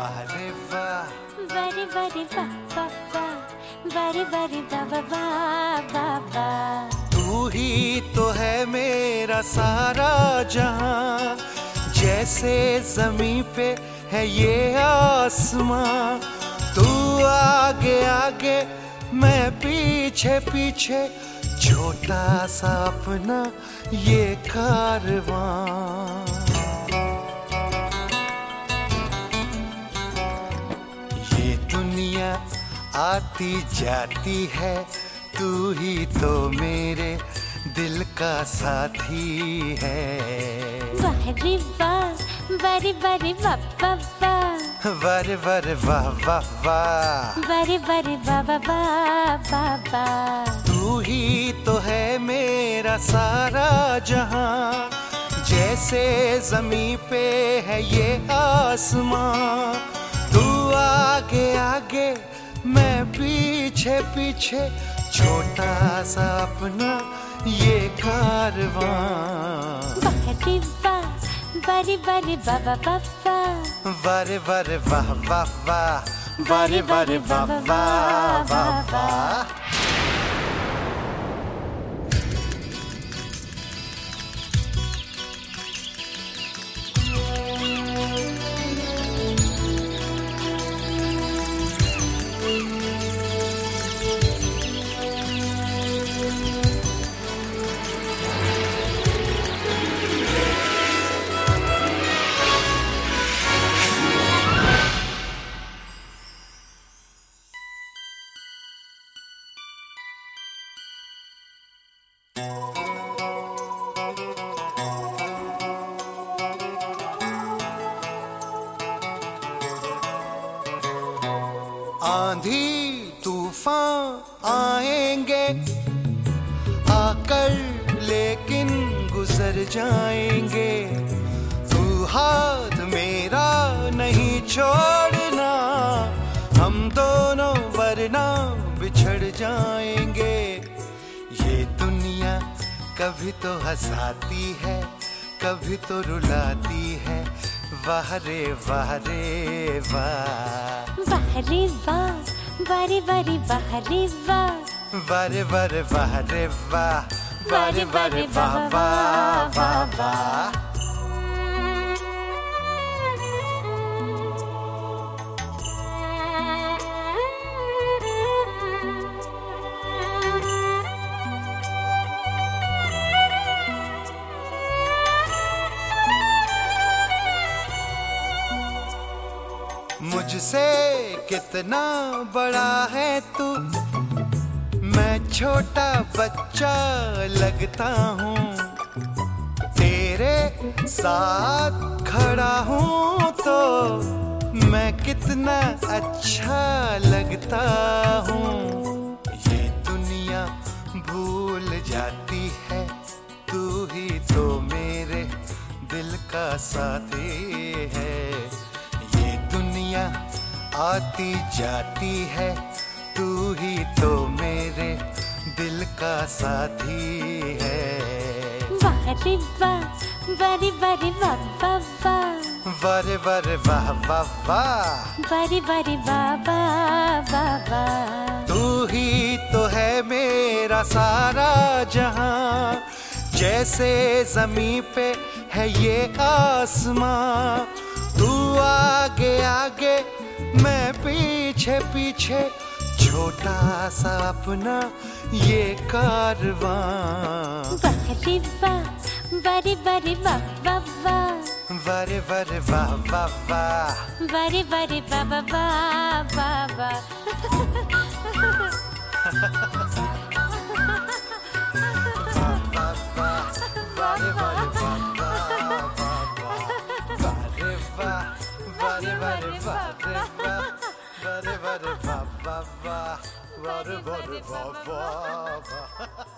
वाह रे वाह, बरे बरे वाह वाह वाह, बरे बरे वाह वाह वाह वाह। तू ही तो है मेरा सारा जहां, जैसे जमीन पे है ये आसमां। तू आगे आगे मैं पीछे पीछे, छोटा सा अपना ये कारवां। ये दुनिया आती जाती है, तू ही तो मेरे दिल का साथी है। वाह रे वाह, बरे बरे वाह वाह वाह, वारे वारे वाह वाह वाह, बरे बरे वाह वाह वाह वाह वाह। तू ही तो है मेरा सारा जहां, जैसे जमीन पे है ये आसमां। तू आगे आगे मैं पीछे पीछे, छोटा सा अपना ये कारवां। वाह रे वाह, बरे बरे वाह वाह वाह वाह, वारे वारे वाह वाह वाह, वारे वारे वाह वाह वाह वाह। आंधी तूफान आएंगे आकर, लेकिन गुजर जाएंगे। तू हाथ मेरा नहीं छोड़ना, हम दोनों वरना बिछड़ जाएंगे। ये दुनिया कभी तो हंसाती है, कभी तो रुलाती है। वाह रे वाह रे वाह, वाह रे वाह, बरे बरे वाह रे वाह, वारे वारे वाह रे वाह, वारे वारे वाह वाह वाह वाह। मुझसे कितना बड़ा है तू, मैं छोटा बच्चा लगता हूँ। तेरे साथ खड़ा हूँ तो मैं कितना अच्छा लगता हूँ। ये दुनिया भूल जाती है, तू ही तो मेरे दिल का साथी है। आती जाती है, तू ही तो मेरे दिल का साथी है। वाह रे वाह, बरे बरे वाह वाह वाह, वारे वारे वाह वाह वाह, बरे बरे वाह वाह वाह वाह। तू ही तो है मेरा सारा जहां, जैसे जमीन पे है ये आसमां। तू आगे आगे मैं पीछे पीछे, छोटा सा अपना ये कारवां। वाह रे वाह, बरे बरे वाह वाह वाह, वारे वारे वाह वाह वाह, बरे बरे वाह वाह वाह वाह वाह वाह वाह।